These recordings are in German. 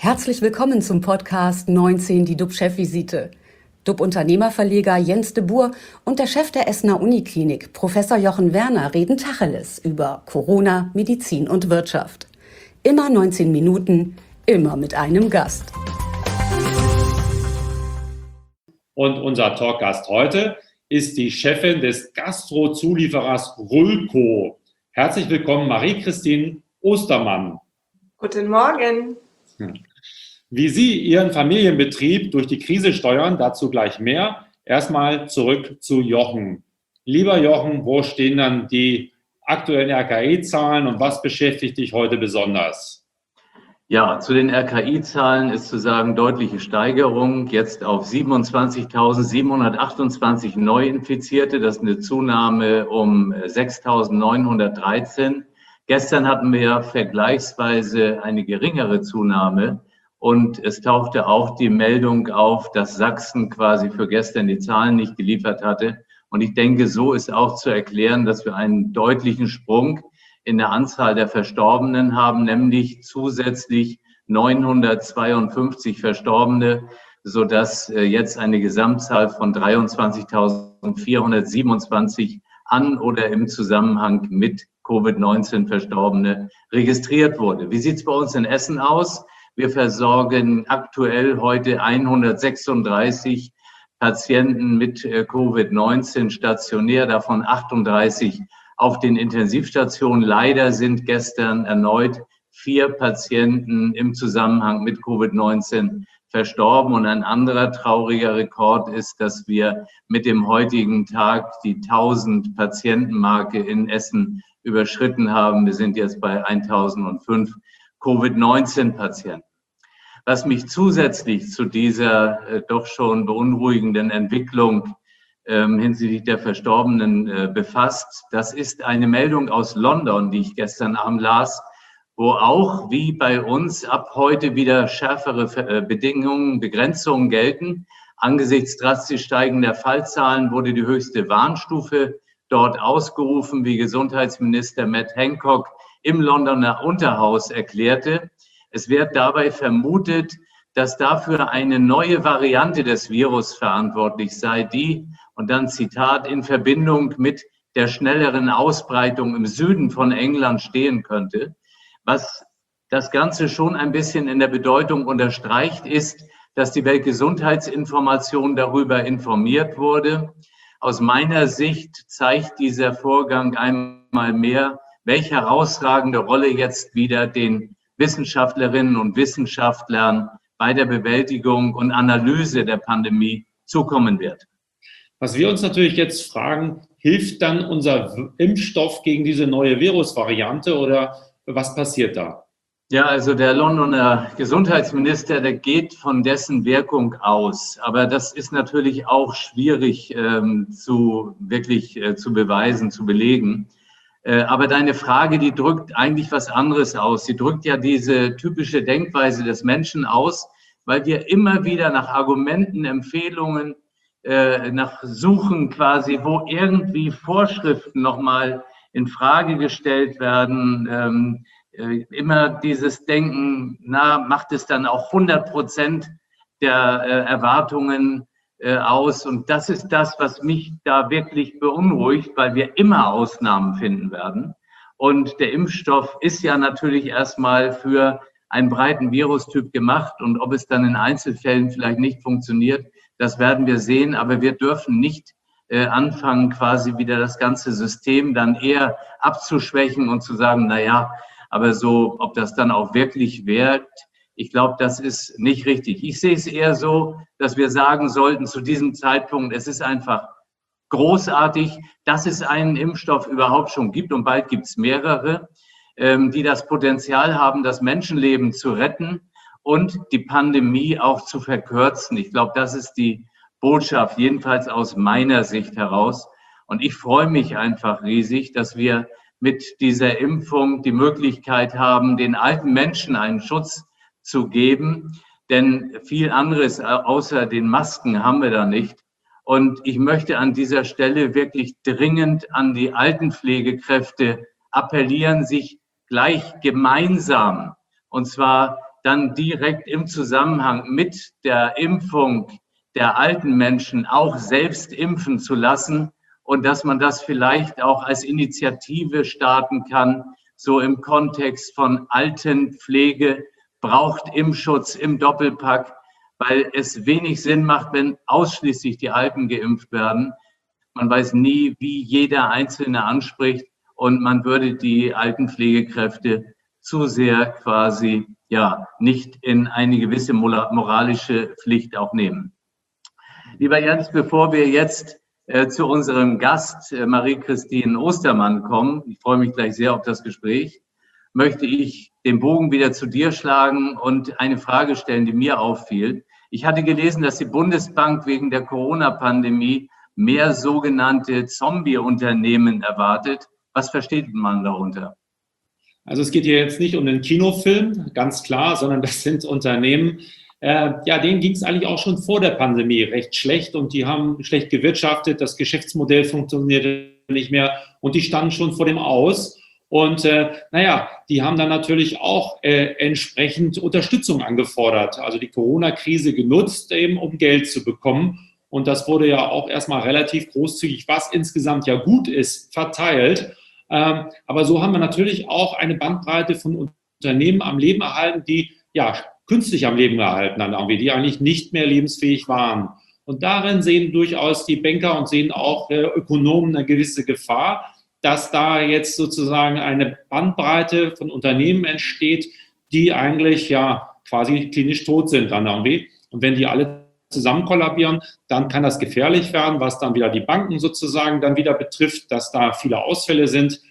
Herzlich willkommen zum Podcast 19, die DUB-Chefvisite. DUB-Unternehmerverleger Jens de Boer und der Chef der Essener Uniklinik, Professor Jochen Werner, reden Tacheles über Corona, Medizin und Wirtschaft. Immer 19 Minuten, immer mit einem Gast. Und unser Talkgast heute ist die Chefin des Gastrozulieferers Rülco. Herzlich willkommen, Marie-Christine Ostermann. Guten Morgen. Wie Sie Ihren Familienbetrieb durch die Krise steuern, dazu gleich mehr. Erstmal zurück zu Jochen. Lieber Jochen, wo stehen dann die aktuellen RKI-Zahlen und was beschäftigt dich heute besonders? Ja, zu den RKI-Zahlen ist zu sagen, deutliche Steigerung, jetzt auf 27.728 Neuinfizierte. Das ist eine Zunahme um 6.913. Gestern hatten wir vergleichsweise eine geringere Zunahme und es tauchte auch die Meldung auf, dass Sachsen quasi für gestern die Zahlen nicht geliefert hatte. Und ich denke, so ist auch zu erklären, dass wir einen deutlichen Sprung in der Anzahl der Verstorbenen haben, nämlich zusätzlich 952 Verstorbene, sodass jetzt eine Gesamtzahl von 23.427 an oder im Zusammenhang mit Covid-19 Verstorbene registriert wurde. Wie sieht es bei uns in Essen aus? Wir versorgen aktuell heute 136 Patienten mit Covid-19 stationär, davon 38 auf den Intensivstationen. Leider sind gestern erneut 4 Patienten im Zusammenhang mit Covid-19 verstorben. Und ein anderer trauriger Rekord ist, dass wir mit dem heutigen Tag die 1000 Patientenmarke in Essen überschritten haben. Wir sind jetzt bei 1005 Covid-19-Patienten. Was mich zusätzlich zu dieser doch schon beunruhigenden Entwicklung hinsichtlich der Verstorbenen befasst, das ist eine Meldung aus London, die ich gestern Abend las, wo auch wie bei uns ab heute wieder schärfere Bedingungen, Begrenzungen gelten. Angesichts drastisch steigender Fallzahlen wurde die höchste Warnstufe dort ausgerufen, wie Gesundheitsminister Matt Hancock im Londoner Unterhaus erklärte. Es wird dabei vermutet, dass dafür eine neue Variante des Virus verantwortlich sei, die, und dann Zitat, in Verbindung mit der schnelleren Ausbreitung im Süden von England stehen könnte. Was das Ganze schon ein bisschen in der Bedeutung unterstreicht, ist, dass die Weltgesundheitsinformation darüber informiert wurde. Aus meiner Sicht zeigt dieser Vorgang einmal mehr, welche herausragende Rolle jetzt wieder den Wissenschaftlerinnen und Wissenschaftlern bei der Bewältigung und Analyse der Pandemie zukommen wird. Was wir uns natürlich jetzt fragen, hilft dann unser Impfstoff gegen diese neue Virusvariante oder was passiert da? Ja, also der Londoner Gesundheitsminister, der geht von dessen Wirkung aus. Aber das ist natürlich auch schwierig zu beweisen, zu belegen. Aber deine Frage, die drückt eigentlich was anderes aus. Sie drückt ja diese typische Denkweise des Menschen aus, weil wir immer wieder nach Argumenten, Empfehlungen, nach Suchen quasi, wo irgendwie Vorschriften nochmal in Frage gestellt werden. Immer dieses Denken, macht es dann auch 100% der Erwartungen aus. Und das ist das, was mich da wirklich beunruhigt, weil wir immer Ausnahmen finden werden. Und der Impfstoff ist ja natürlich erstmal für einen breiten Virustyp gemacht. Und ob es dann in Einzelfällen vielleicht nicht funktioniert, das werden wir sehen. Aber wir dürfen nicht anfangen, quasi wieder das ganze System dann eher abzuschwächen und zu sagen, naja, aber so, ob das dann auch wirklich wirkt, ich glaube, das ist nicht richtig. Ich sehe es eher so, dass wir sagen sollten zu diesem Zeitpunkt, es ist einfach großartig, dass es einen Impfstoff überhaupt schon gibt und bald gibt es mehrere, die das Potenzial haben, das Menschenleben zu retten und die Pandemie auch zu verkürzen. Ich glaube, das ist die Botschaft, jedenfalls aus meiner Sicht heraus. Und ich freue mich einfach riesig, dass wir mit dieser Impfung die Möglichkeit haben, den alten Menschen einen Schutz zu geben, denn viel anderes außer den Masken haben wir da nicht. Und ich möchte an dieser Stelle wirklich dringend an die Altenpflegekräfte appellieren, sich gleich gemeinsam, und zwar dann direkt im Zusammenhang mit der Impfung der alten Menschen auch selbst impfen zu lassen und dass man das vielleicht auch als Initiative starten kann, so im Kontext von Altenpflege, braucht Impfschutz im Doppelpack, weil es wenig Sinn macht, wenn ausschließlich die Alten geimpft werden. Man weiß nie, wie jeder Einzelne anspricht und man würde die Altenpflegekräfte zu sehr quasi nicht in eine gewisse moralische Pflicht auch nehmen. Lieber Jens, bevor wir jetzt zu unserem Gast Marie-Christine Ostermann kommen, ich freue mich gleich sehr auf das Gespräch, möchte ich den Bogen wieder zu dir schlagen und eine Frage stellen, die mir auffiel. Ich hatte gelesen, dass die Bundesbank wegen der Corona-Pandemie mehr sogenannte Zombie-Unternehmen erwartet. Was versteht man darunter? Also es geht hier jetzt nicht um den Kinofilm, ganz klar, sondern das sind Unternehmen, denen ging es eigentlich auch schon vor der Pandemie recht schlecht und die haben schlecht gewirtschaftet, das Geschäftsmodell funktionierte nicht mehr und die standen schon vor dem Aus. Und die haben dann natürlich auch entsprechend Unterstützung angefordert, also die Corona-Krise genutzt, eben um Geld zu bekommen. Und das wurde ja auch erstmal relativ großzügig, was insgesamt ja gut ist, verteilt. Aber so haben wir natürlich auch eine Bandbreite von Unternehmen am Leben erhalten, die künstlich am Leben erhalten haben, die eigentlich nicht mehr lebensfähig waren. Und darin sehen durchaus die Banker und sehen auch Ökonomen eine gewisse Gefahr, dass da jetzt sozusagen eine Bandbreite von Unternehmen entsteht, die eigentlich quasi klinisch tot sind dann irgendwie. Und wenn die alle zusammen kollabieren, dann kann das gefährlich werden, was dann wieder die Banken sozusagen dann wieder betrifft, dass da viele Ausfälle sind.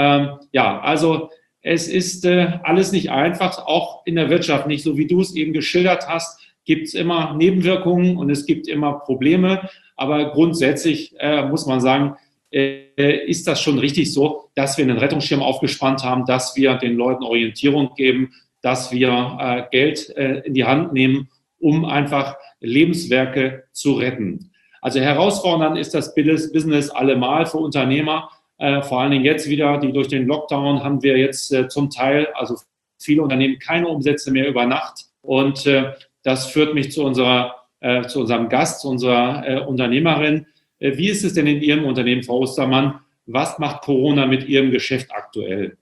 Also es ist alles nicht einfach, auch in der Wirtschaft nicht, so wie du es eben geschildert hast, gibt es immer Nebenwirkungen und es gibt immer Probleme. Aber grundsätzlich muss man sagen, ist das schon richtig so, dass wir einen Rettungsschirm aufgespannt haben, dass wir den Leuten Orientierung geben, dass wir Geld in die Hand nehmen, um einfach Lebenswerke zu retten. Also herausfordernd ist das Business allemal für Unternehmer, vor allen Dingen jetzt wieder, die durch den Lockdown haben wir jetzt zum Teil, also viele Unternehmen keine Umsätze mehr über Nacht und das führt mich zu unserem Gast, zu unserer Unternehmerin. Wie ist es denn in Ihrem Unternehmen, Frau Ostermann? Was macht Corona mit Ihrem Geschäft aktuell?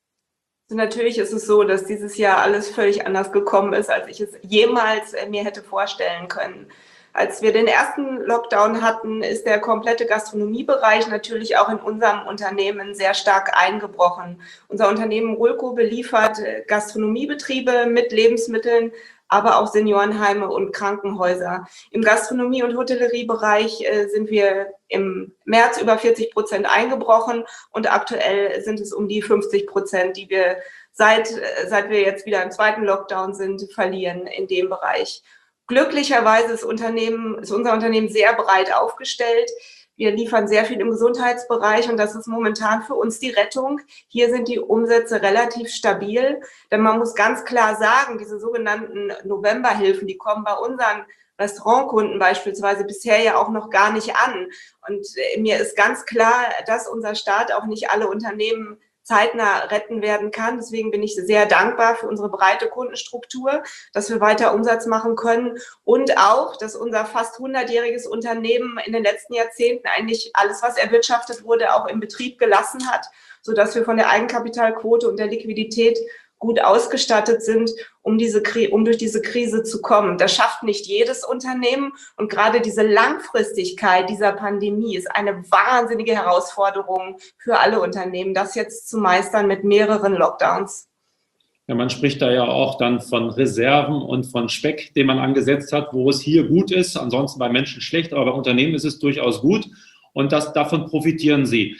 Natürlich ist es so, dass dieses Jahr alles völlig anders gekommen ist, als ich es jemals mir hätte vorstellen können. Als wir den ersten Lockdown hatten, ist der komplette Gastronomiebereich natürlich auch in unserem Unternehmen sehr stark eingebrochen. Unser Unternehmen Röko beliefert Gastronomiebetriebe mit Lebensmitteln, aber auch Seniorenheime und Krankenhäuser. Im Gastronomie- und Hotelleriebereich sind wir im März über 40% eingebrochen und aktuell sind es um die 50%, die wir seit wir jetzt wieder im zweiten Lockdown sind, verlieren in dem Bereich. Glücklicherweise ist unser Unternehmen sehr breit aufgestellt. Wir liefern sehr viel im Gesundheitsbereich und das ist momentan für uns die Rettung. Hier sind die Umsätze relativ stabil, denn man muss ganz klar sagen, diese sogenannten Novemberhilfen, die kommen bei unseren Restaurantkunden beispielsweise bisher ja auch noch gar nicht an. Und mir ist ganz klar, dass unser Staat auch nicht alle Unternehmen zeitnah retten werden kann. Deswegen bin ich sehr dankbar für unsere breite Kundenstruktur, dass wir weiter Umsatz machen können und auch, dass unser fast 100-jähriges Unternehmen in den letzten Jahrzehnten eigentlich alles, was erwirtschaftet wurde, auch im Betrieb gelassen hat, sodass wir von der Eigenkapitalquote und der Liquidität gut ausgestattet sind, um durch diese Krise zu kommen. Das schafft nicht jedes Unternehmen und gerade diese Langfristigkeit dieser Pandemie ist eine wahnsinnige Herausforderung für alle Unternehmen, das jetzt zu meistern mit mehreren Lockdowns. Ja, man spricht da ja auch dann von Reserven und von Speck, den man angesetzt hat, wo es hier gut ist, ansonsten bei Menschen schlecht, aber bei Unternehmen ist es durchaus gut und davon profitieren sie.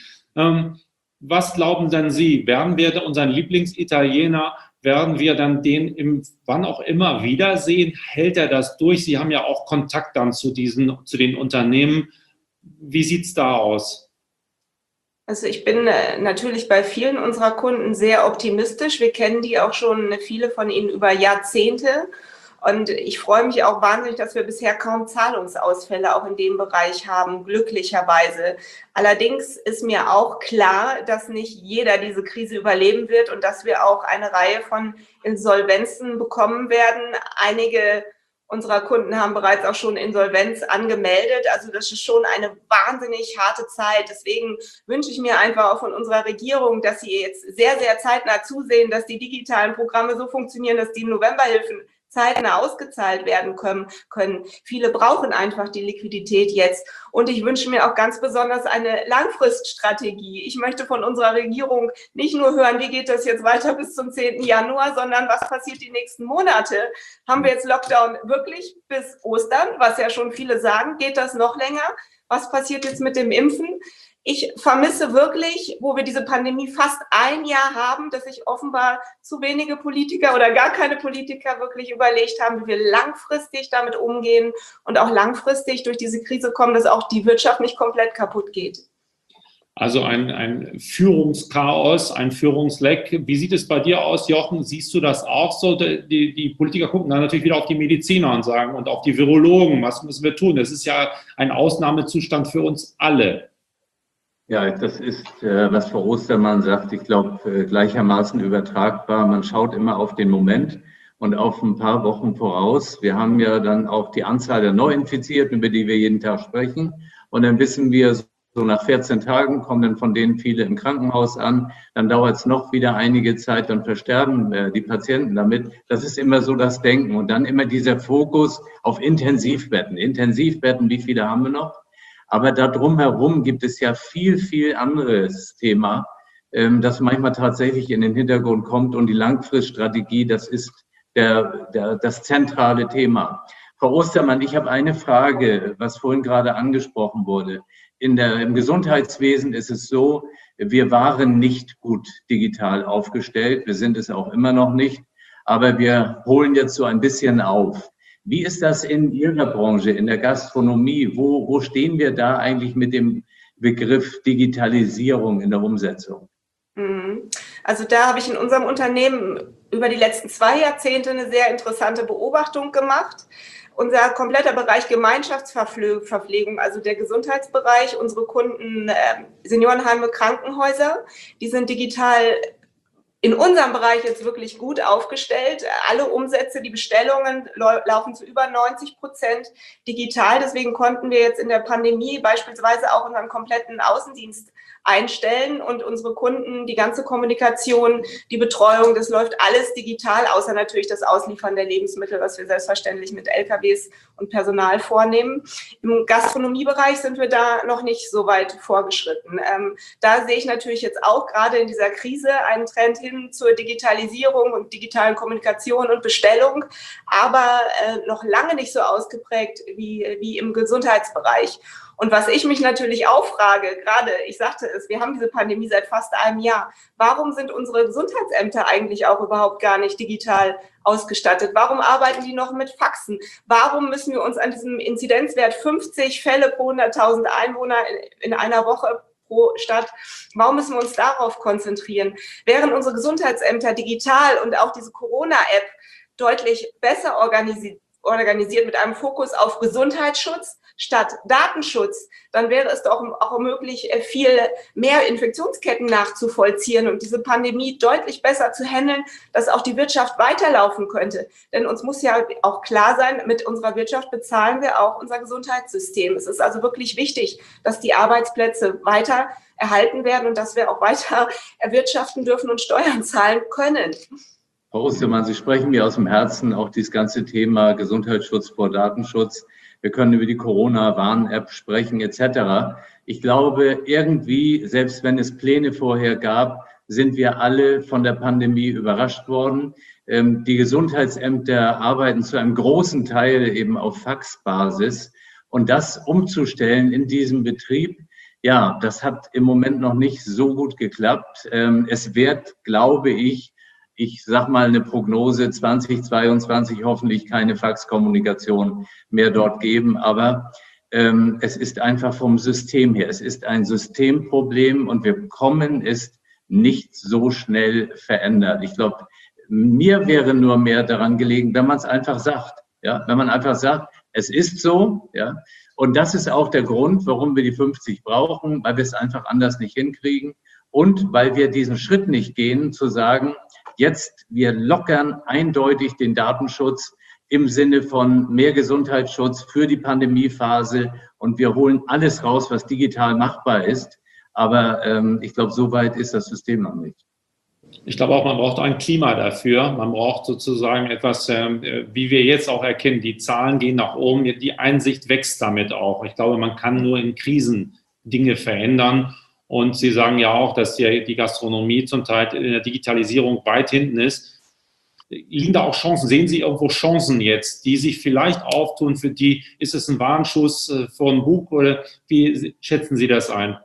Was glauben denn Sie, werden wir unseren Lieblingsitaliener, werden wir dann den wann auch immer wiedersehen? Hält er das durch? Sie haben ja auch Kontakt dann zu den Unternehmen. Wie sieht es da aus? Also ich bin natürlich bei vielen unserer Kunden sehr optimistisch. Wir kennen die auch schon, viele von ihnen über Jahrzehnte. Und ich freue mich auch wahnsinnig, dass wir bisher kaum Zahlungsausfälle auch in dem Bereich haben, glücklicherweise. Allerdings ist mir auch klar, dass nicht jeder diese Krise überleben wird und dass wir auch eine Reihe von Insolvenzen bekommen werden. Einige unserer Kunden haben bereits auch schon Insolvenz angemeldet. Also das ist schon eine wahnsinnig harte Zeit. Deswegen wünsche ich mir einfach auch von unserer Regierung, dass sie jetzt sehr, sehr zeitnah zusehen, dass die digitalen Programme so funktionieren, dass die Novemberhilfen zeitnah ausgezahlt werden können. Viele brauchen einfach die Liquidität jetzt. Und ich wünsche mir auch ganz besonders eine Langfriststrategie. Ich möchte von unserer Regierung nicht nur hören, wie geht das jetzt weiter bis zum 10. Januar, sondern was passiert die nächsten Monate? Haben wir jetzt Lockdown wirklich bis Ostern, was ja schon viele sagen? Geht das noch länger? Was passiert jetzt mit dem Impfen? Ich vermisse wirklich, wo wir diese Pandemie fast ein Jahr haben, dass sich offenbar zu wenige Politiker oder gar keine Politiker wirklich überlegt haben, wie wir langfristig damit umgehen und auch langfristig durch diese Krise kommen, dass auch die Wirtschaft nicht komplett kaputt geht. Also ein Führungschaos, ein Führungsleck. Wie sieht es bei dir aus, Jochen? Siehst du das auch so? Die Politiker gucken dann natürlich wieder auf die Mediziner und sagen und auf die Virologen, was müssen wir tun? Das ist ja ein Ausnahmezustand für uns alle. Ja, das ist, was Frau Ostermann sagt, ich glaube, gleichermaßen übertragbar. Man schaut immer auf den Moment und auf ein paar Wochen voraus. Wir haben ja dann auch die Anzahl der Neuinfizierten, über die wir jeden Tag sprechen. Und dann wissen wir, so nach 14 Tagen kommen dann von denen viele im Krankenhaus an. Dann dauert es noch wieder einige Zeit, dann versterben die Patienten damit. Das ist immer so das Denken. Und dann immer dieser Fokus auf Intensivbetten. Intensivbetten, wie viele haben wir noch? Aber da drumherum gibt es ja viel, viel anderes Thema, das manchmal tatsächlich in den Hintergrund kommt. Und die Langfriststrategie, das ist das zentrale Thema. Frau Ostermann, ich habe eine Frage, was vorhin gerade angesprochen wurde. Im Gesundheitswesen ist es so, wir waren nicht gut digital aufgestellt. Wir sind es auch immer noch nicht. Aber wir holen jetzt so ein bisschen auf. Wie ist das in Ihrer Branche, in der Gastronomie? Wo stehen wir da eigentlich mit dem Begriff Digitalisierung in der Umsetzung? Also da habe ich in unserem Unternehmen über die letzten 2 Jahrzehnte eine sehr interessante Beobachtung gemacht. Unser kompletter Bereich Gemeinschaftsverpflegung, also der Gesundheitsbereich, unsere Kunden, Seniorenheime, Krankenhäuser, die sind digital in unserem Bereich jetzt wirklich gut aufgestellt. Alle Umsätze, die Bestellungen laufen zu über 90% digital. Deswegen konnten wir jetzt in der Pandemie beispielsweise auch unseren kompletten Außendienst einstellen und unsere Kunden, die ganze Kommunikation, die Betreuung, das läuft alles digital, außer natürlich das Ausliefern der Lebensmittel, was wir selbstverständlich mit LKWs und Personal vornehmen. Im Gastronomiebereich sind wir da noch nicht so weit vorgeschritten. Da sehe ich natürlich jetzt auch gerade in dieser Krise einen Trend hin zur Digitalisierung und digitalen Kommunikation und Bestellung, aber noch lange nicht so ausgeprägt wie im Gesundheitsbereich. Und was ich mich natürlich auch frage, gerade, ich sagte es, wir haben diese Pandemie seit fast einem Jahr. Warum sind unsere Gesundheitsämter eigentlich auch überhaupt gar nicht digital ausgestattet? Warum arbeiten die noch mit Faxen? Warum müssen wir uns an diesem Inzidenzwert 50 Fälle pro 100.000 Einwohner in einer Woche pro Stadt, warum müssen wir uns darauf konzentrieren? Während unsere Gesundheitsämter digital und auch diese Corona-App deutlich besser organisiert mit einem Fokus auf Gesundheitsschutz statt Datenschutz, dann wäre es doch auch möglich, viel mehr Infektionsketten nachzuvollziehen und diese Pandemie deutlich besser zu handeln, dass auch die Wirtschaft weiterlaufen könnte. Denn uns muss ja auch klar sein, mit unserer Wirtschaft bezahlen wir auch unser Gesundheitssystem. Es ist also wirklich wichtig, dass die Arbeitsplätze weiter erhalten werden und dass wir auch weiter erwirtschaften dürfen und Steuern zahlen können. Frau Ostermann, Sie sprechen mir aus dem Herzen, auch dieses ganze Thema Gesundheitsschutz vor Datenschutz. Wir können über die Corona-Warn-App sprechen etc. Ich glaube, irgendwie, selbst wenn es Pläne vorher gab, sind wir alle von der Pandemie überrascht worden. Die Gesundheitsämter arbeiten zu einem großen Teil eben auf Faxbasis. Und das umzustellen in diesem Betrieb, ja, das hat im Moment noch nicht so gut geklappt. Es wird, glaube ich sag mal eine Prognose, 2022 hoffentlich keine Faxkommunikation mehr dort geben, aber es ist einfach vom System her. Es ist ein Systemproblem und wir bekommen es nicht so schnell verändert. Ich glaube, Mir wäre nur mehr daran gelegen, wenn man es einfach sagt. Ja, wenn man einfach sagt, es ist so. Ja, und das ist auch der Grund, warum wir die 50 brauchen, weil wir es einfach anders nicht hinkriegen und weil wir diesen Schritt nicht gehen, zu sagen, jetzt wir lockern eindeutig den Datenschutz im Sinne von mehr Gesundheitsschutz für die Pandemiephase und wir holen alles raus, was digital machbar ist. Aber ich glaube, so weit ist das System noch nicht. Ich glaube auch, man braucht ein Klima dafür. Man braucht sozusagen etwas, wie wir jetzt auch erkennen, die Zahlen gehen nach oben, die Einsicht wächst damit auch. Ich glaube, man kann nur in Krisen Dinge verändern. Und Sie sagen ja auch, dass die Gastronomie zum Teil in der Digitalisierung weit hinten ist. Liegen da auch Chancen? Sehen Sie irgendwo Chancen jetzt, die sich vielleicht auftun? Für die ist es ein Warnschuss vor dem Bug oder wie schätzen Sie das ein?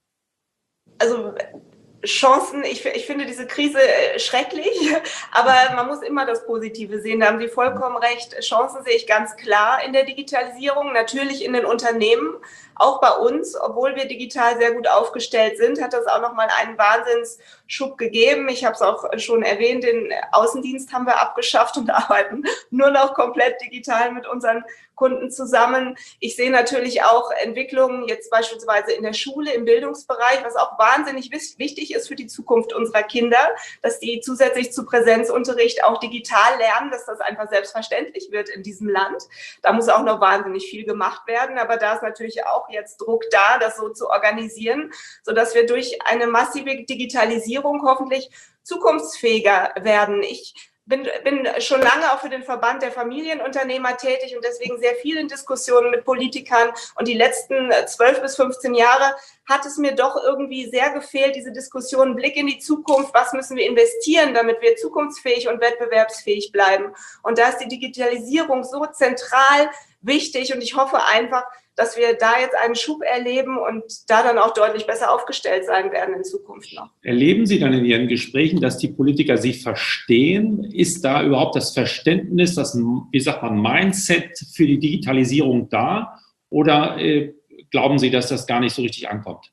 Also Chancen, ich finde diese Krise schrecklich, aber man muss immer das Positive sehen. Da haben Sie vollkommen recht. Chancen sehe ich ganz klar in der Digitalisierung, natürlich in den Unternehmen, auch bei uns, obwohl wir digital sehr gut aufgestellt sind, hat das auch nochmal einen Wahnsinnsschub gegeben. Ich habe es auch schon erwähnt, den Außendienst haben wir abgeschafft und arbeiten nur noch komplett digital mit unseren Kunden zusammen. Ich sehe natürlich auch Entwicklungen jetzt beispielsweise in der Schule, im Bildungsbereich, was auch wahnsinnig wichtig ist für die Zukunft unserer Kinder, dass die zusätzlich zu Präsenzunterricht auch digital lernen, dass das einfach selbstverständlich wird in diesem Land. Da muss auch noch wahnsinnig viel gemacht werden, aber da ist natürlich auch jetzt Druck da, das so zu organisieren, sodass wir durch eine massive Digitalisierung hoffentlich zukunftsfähiger werden. Ich bin schon lange auch für den Verband der Familienunternehmer tätig und deswegen sehr viel in Diskussionen mit Politikern. Und die letzten 12 bis 15 Jahre hat es mir doch irgendwie sehr gefehlt, diese Diskussion, Blick in die Zukunft, was müssen wir investieren, damit wir zukunftsfähig und wettbewerbsfähig bleiben. Und da ist die Digitalisierung so zentral wichtig und ich hoffe einfach, dass wir da jetzt einen Schub erleben und da dann auch deutlich besser aufgestellt sein werden in Zukunft noch. Erleben Sie dann in Ihren Gesprächen, dass die Politiker Sie verstehen? Ist da überhaupt das Verständnis, das, wie sagt man, Mindset für die Digitalisierung da? Oder glauben Sie, dass das gar nicht so richtig ankommt?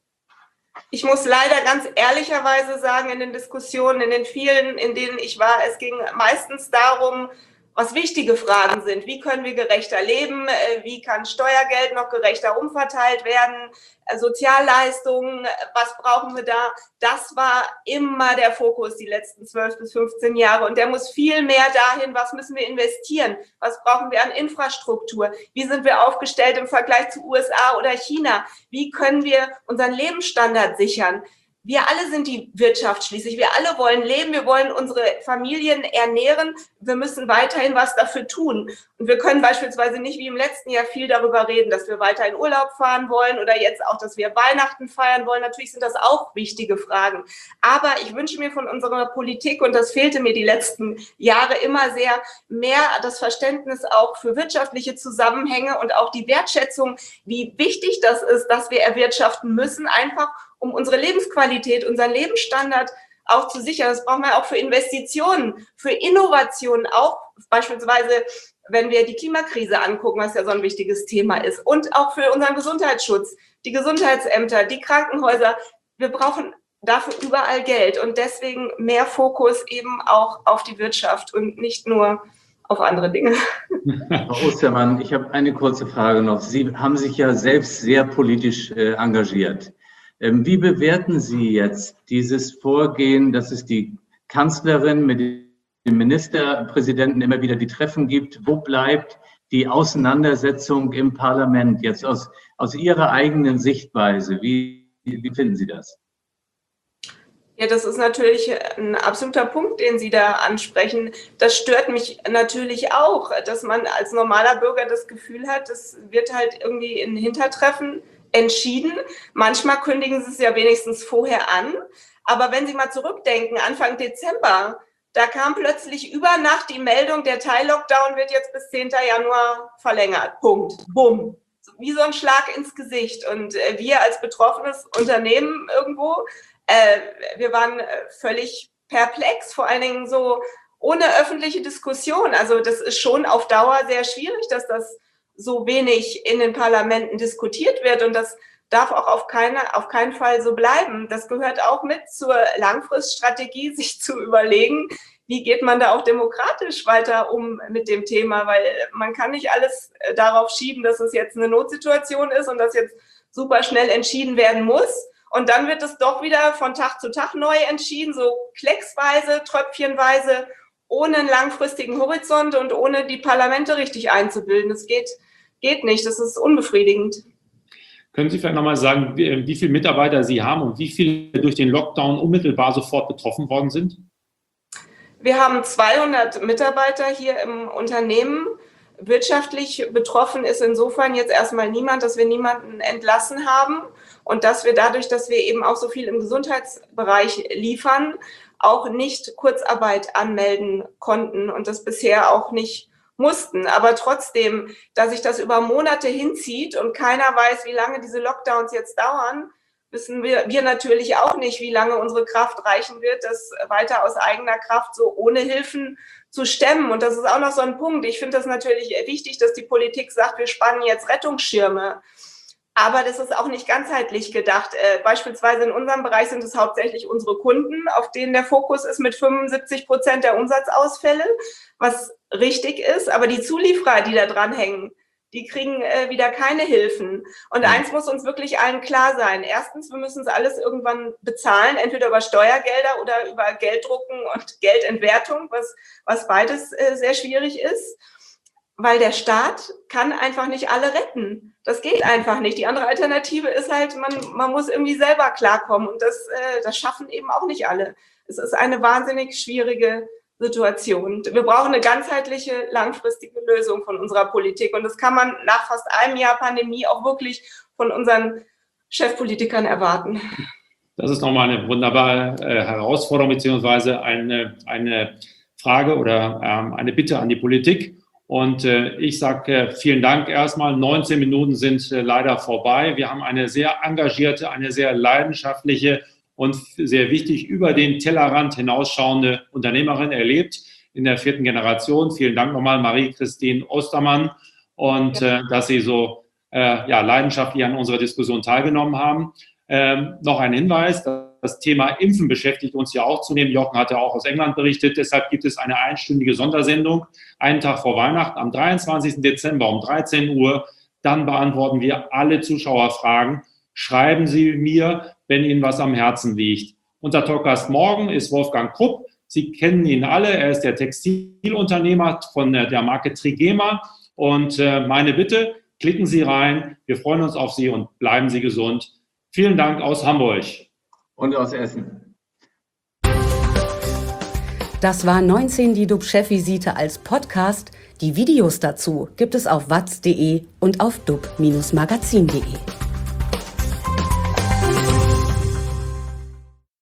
Ich muss leider ganz ehrlicherweise sagen, in den Diskussionen, in den vielen, in denen ich war, es ging meistens darum, was wichtige Fragen sind. Wie können wir gerechter leben? Wie kann Steuergeld noch gerechter umverteilt werden? Sozialleistungen, was brauchen wir da? Das war immer der Fokus die letzten 12 bis 15 Jahre. Und der muss viel mehr dahin, was müssen wir investieren? Was brauchen wir an Infrastruktur? Wie sind wir aufgestellt im Vergleich zu USA oder China? Wie können wir unseren Lebensstandard sichern? Wir alle sind die Wirtschaft schließlich. Wir alle wollen leben. Wir wollen unsere Familien ernähren. Wir müssen weiterhin was dafür tun. Und wir können beispielsweise nicht wie im letzten Jahr viel darüber reden, dass wir weiter in Urlaub fahren wollen oder jetzt auch, dass wir Weihnachten feiern wollen. Natürlich sind das auch wichtige Fragen. Aber ich wünsche mir von unserer Politik, und das fehlte mir die letzten Jahre immer sehr, mehr das Verständnis auch für wirtschaftliche Zusammenhänge und auch die Wertschätzung, wie wichtig das ist, dass wir erwirtschaften müssen, einfach um unsere Lebensqualität, unseren Lebensstandard auch zu sichern. Das brauchen wir auch für Investitionen, für Innovationen, auch beispielsweise, wenn wir die Klimakrise angucken, was ja so ein wichtiges Thema ist, und auch für unseren Gesundheitsschutz, die Gesundheitsämter, die Krankenhäuser. Wir brauchen dafür überall Geld und deswegen mehr Fokus eben auch auf die Wirtschaft und nicht nur auf andere Dinge. Frau Ostermann, ich habe eine kurze Frage noch. Sie haben sich ja selbst sehr politisch engagiert. Wie bewerten Sie jetzt dieses Vorgehen, dass es die Kanzlerin mit dem Ministerpräsidenten immer wieder die Treffen gibt? Wo bleibt die Auseinandersetzung im Parlament jetzt aus Ihrer eigenen Sichtweise? Wie finden Sie das? Ja, das ist natürlich ein absoluter Punkt, den Sie da ansprechen. Das stört mich natürlich auch, dass man als normaler Bürger das Gefühl hat, das wird halt irgendwie in Hintertreffen entschieden. Manchmal kündigen sie es ja wenigstens vorher an. Aber wenn Sie mal zurückdenken, Anfang Dezember, da kam plötzlich über Nacht die Meldung, der Teil-Lockdown wird jetzt bis 10. Januar verlängert. Punkt. Bumm. Wie so ein Schlag ins Gesicht. Und wir als betroffenes Unternehmen irgendwo, wir waren völlig perplex, vor allen Dingen so ohne öffentliche Diskussion. Also das ist schon auf Dauer sehr schwierig, dass das so wenig in den Parlamenten diskutiert wird und das darf auch auf keinen Fall so bleiben. Das gehört auch mit zur Langfriststrategie, sich zu überlegen, wie geht man da auch demokratisch weiter um mit dem Thema? Weil man kann nicht alles darauf schieben, dass es jetzt eine Notsituation ist und dass jetzt super schnell entschieden werden muss. Und dann wird es doch wieder von Tag zu Tag neu entschieden, so klecksweise, tröpfchenweise, ohne einen langfristigen Horizont und ohne die Parlamente richtig einzubilden. Das geht nicht, das ist unbefriedigend. Können Sie vielleicht nochmal sagen, wie viele Mitarbeiter Sie haben und wie viele durch den Lockdown unmittelbar sofort betroffen worden sind? Wir haben 200 Mitarbeiter hier im Unternehmen. Wirtschaftlich betroffen ist insofern jetzt erstmal niemand, dass wir niemanden entlassen haben und dass wir dadurch, dass wir eben auch so viel im Gesundheitsbereich liefern, auch nicht Kurzarbeit anmelden konnten und das bisher auch nicht mussten. Aber trotzdem, dass sich das über Monate hinzieht und keiner weiß, wie lange diese Lockdowns jetzt dauern, wissen wir natürlich auch nicht, wie lange unsere Kraft reichen wird, das weiter aus eigener Kraft so ohne Hilfen zu stemmen. Und das ist auch noch so ein Punkt. Ich finde das natürlich wichtig, dass die Politik sagt, wir spannen jetzt Rettungsschirme. Aber das ist auch nicht ganzheitlich gedacht. Beispielsweise in unserem Bereich sind es hauptsächlich unsere Kunden, auf denen der Fokus ist mit 75% der Umsatzausfälle, was richtig ist. Aber die Zulieferer, die da dranhängen, die kriegen wieder keine Hilfen. Und eins muss uns wirklich allen klar sein. Erstens, wir müssen es alles irgendwann bezahlen, entweder über Steuergelder oder über Gelddrucken und Geldentwertung, was beides sehr schwierig ist. Weil der Staat kann einfach nicht alle retten. Das geht einfach nicht. Die andere Alternative ist halt, man muss irgendwie selber klarkommen. Und das schaffen eben auch nicht alle. Es ist eine wahnsinnig schwierige Situation. Wir brauchen eine ganzheitliche, langfristige Lösung von unserer Politik. Und das kann man nach fast einem Jahr Pandemie auch wirklich von unseren Chefpolitikern erwarten. Das ist nochmal eine wunderbare Herausforderung beziehungsweise eine Frage oder eine Bitte an die Politik. Und ich sage vielen Dank erstmal. 19 Minuten sind leider vorbei. Wir haben eine sehr engagierte, eine sehr leidenschaftliche und sehr wichtig über den Tellerrand hinausschauende Unternehmerin erlebt in der 4. Generation. Vielen Dank nochmal, Marie-Christine Ostermann, und dass Sie so leidenschaftlich an unserer Diskussion teilgenommen haben. Noch ein Hinweis, das Thema Impfen beschäftigt uns ja auch zunehmend. Jochen hatte auch aus England berichtet. Deshalb gibt es eine einstündige Sondersendung, einen Tag vor Weihnachten, am 23. Dezember um 13 Uhr. Dann beantworten wir alle Zuschauerfragen. Schreiben Sie mir, wenn Ihnen was am Herzen liegt. Unser Talkgast morgen ist Wolfgang Krupp. Sie kennen ihn alle. Er ist der Textilunternehmer von der Marke Trigema. Und meine Bitte, klicken Sie rein. Wir freuen uns auf Sie und bleiben Sie gesund. Vielen Dank aus Hamburg. Und aus Essen. Das war 19 die DUB-Chefvisite als Podcast. Die Videos dazu gibt es auf watz.de und auf dub-magazin.de.